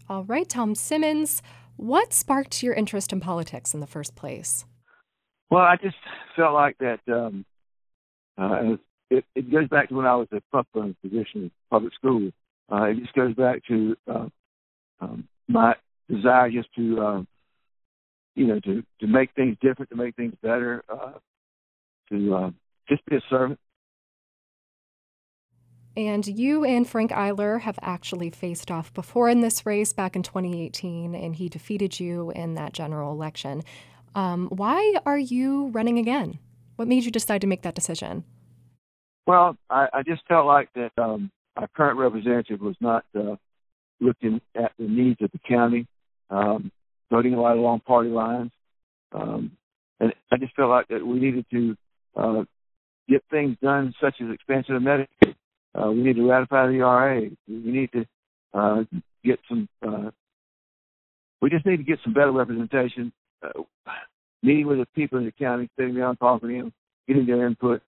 All right, Tom Simmons, what sparked your interest in politics in the first place? Well, I just felt like that. It goes back to when I was a pup-run position in public school. It just goes back to my desire just to, to make things different, to make things better, to just be a servant. And you and Frank Eiler have actually faced off before in this race back in 2018, and he defeated you in that general election. Why are you running again? What made you decide to make that decision? Well, I just felt like that our current representative was not looking at the needs of the county, voting a lot along party lines. And I just felt like that we needed to get things done, such as expansion of Medicaid. We need to ratify the ERA. We need to get some. We just need to get some better representation. Meeting with the people in the county, sitting down, talking to them, getting their input.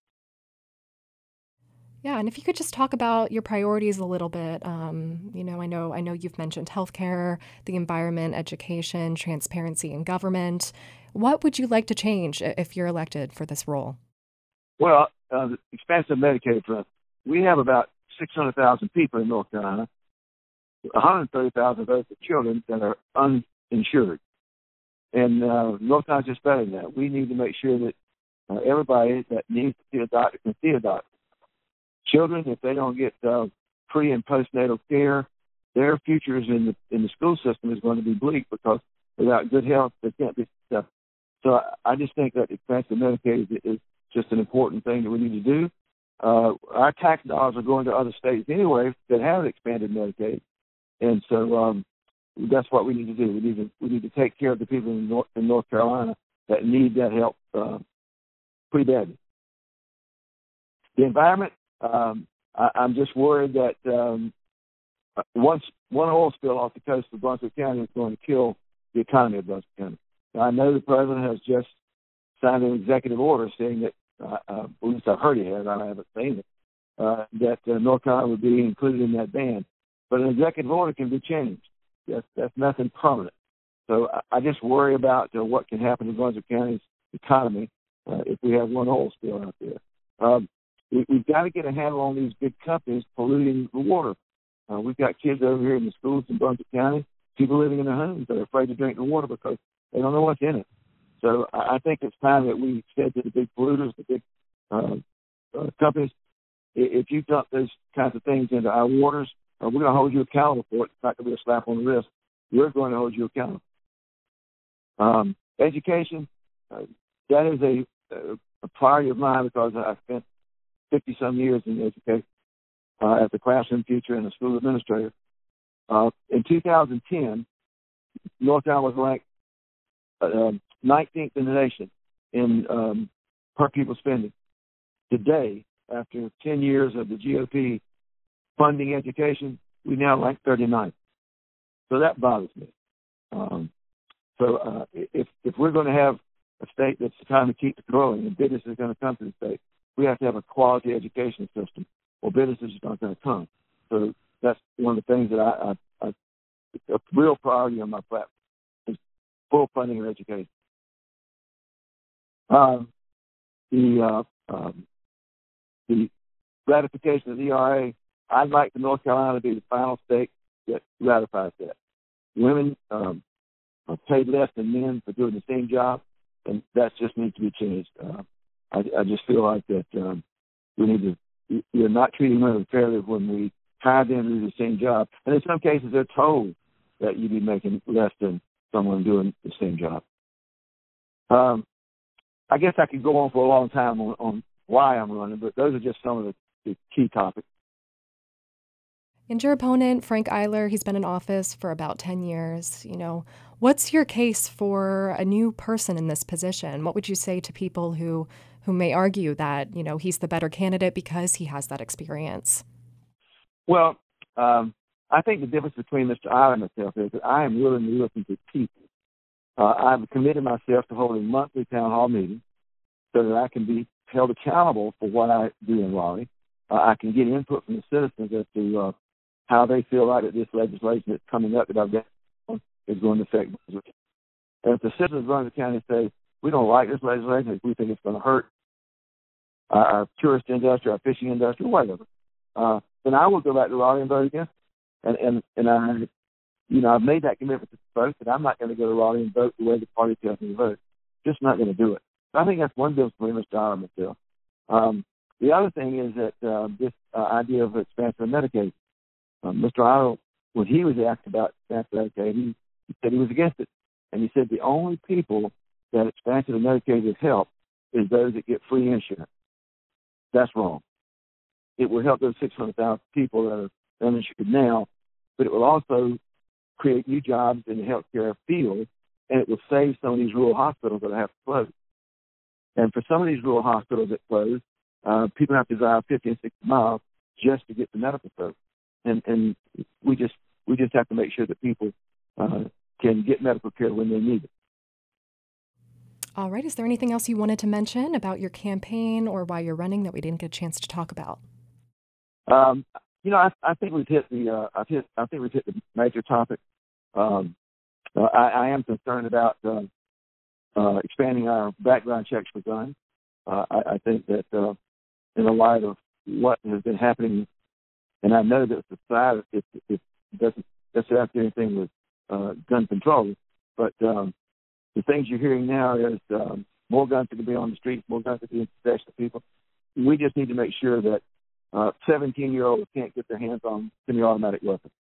Yeah, and if you could just talk about your priorities a little bit. I know you've mentioned healthcare, the environment, education, transparency in government. What would you like to change if you're elected for this role? Well, the expansion of Medicaid front. We have about 600,000 people in North Carolina. 130,000 of those are children that are uninsured. And North Carolina's just better than that. We need to make sure that everybody that needs to see a doctor can see a doctor. Children, if they don't get pre and postnatal care, their futures in the school system is going to be bleak, because without good health, they can't be stuff. So I just think that expansion of Medicaid is just an important thing that we need to do. Our tax dollars are going to other states anyway that have expanded Medicaid, and so that's what we need to do. We need to take care of the people in North Carolina that need that help pretty badly. The environment, I'm just worried that one oil spill off the coast of Brunswick County is going to kill the economy of Brunswick County. Now, I know the president has just signed an executive order saying that, at least I've heard he has, I haven't seen it, that North Carolina would be included in that ban. But an executive order can be changed. That's nothing permanent. So I just worry about what can happen to Brunswick County's economy if we have one oil spill out there. We've got to get a handle on these big companies polluting the water. We've got kids over here in the schools in Brunswick County, people living in their homes that are afraid to drink the water because they don't know what's in it. So I think it's time that we said to the big polluters, the big companies, if you dump those kinds of things into our waters, we're going to hold you accountable for it. It's not going to be a slap on the wrist. We're going to hold you accountable. Education, that is a priority of mine, because I spent 50-some years in education as a classroom teacher and a school administrator. In 2010, North Carolina was ranked 19th in the nation in per pupil spending. Today, after 10 years of the GOP funding education, we now rank 39th. So that bothers me. If we're going to have a state that's trying to keep growing and business is going to come to the state, we have to have a quality education system, or businesses are not going to come. So that's one of the things that a real priority on my platform is full funding of education. The ratification of the ERA, I'd like the North Carolina to be the final state that ratifies that. Women are paid less than men for doing the same job, and that just needs to be changed. I just feel like that we're not treating women fairly when we hire them to do the same job. And in some cases, they're told that you'd be making less than someone doing the same job. I guess I could go on for a long time on why I'm running, but those are just some of the key topics. And your opponent, Frank Eiler, he's been in office for about 10 years. What's your case for a new person in this position? What would you say to people who may argue that, he's the better candidate because he has that experience? Well, I think the difference between Mr. Eiler and myself is that I am willing to listen to people. I've committed myself to holding monthly town hall meetings so that I can be held accountable for what I do in Raleigh. I can get input from the citizens as to how they feel like that this legislation that's coming up that I've got is going to affect them. And if the citizens run the county and say, we don't like this legislation, if we think it's going to hurt our tourist industry, our fishing industry, whatever, then I will go back to Raleigh and vote against it. And I've made that commitment to the folks that I'm not going to go to Raleigh and vote the way the party tells me to vote. Just not going to do it. So I think that's one bill for Mr. Eilerman's bill. The other thing is that this idea of expansion of Medicaid. Mr. Eiler, when he was asked about expansion of Medicaid, he said he was against it. And he said the only people that expansion of Medicaid would help is those that get free insurance. That's wrong. It will help those 600,000 people that are uninsured now, but it will also create new jobs in the healthcare field, and it will save some of these rural hospitals that have to close. And for some of these rural hospitals that close, people have to drive 50 and 60 miles just to get to medical service. And we just have to make sure that people can get medical care when they need it. All right. Is there anything else you wanted to mention about your campaign or why you're running that we didn't get a chance to talk about? I think we've hit the major topic. I am concerned about expanding our background checks for guns. I think that in the light of what has been happening, and I know that society it doesn't have to do anything with gun control, but the things you're hearing now is more guns are going to be on the streets, more guns are going to be in possession of people. We just need to make sure that 17-year-olds can't get their hands on semi-automatic weapons.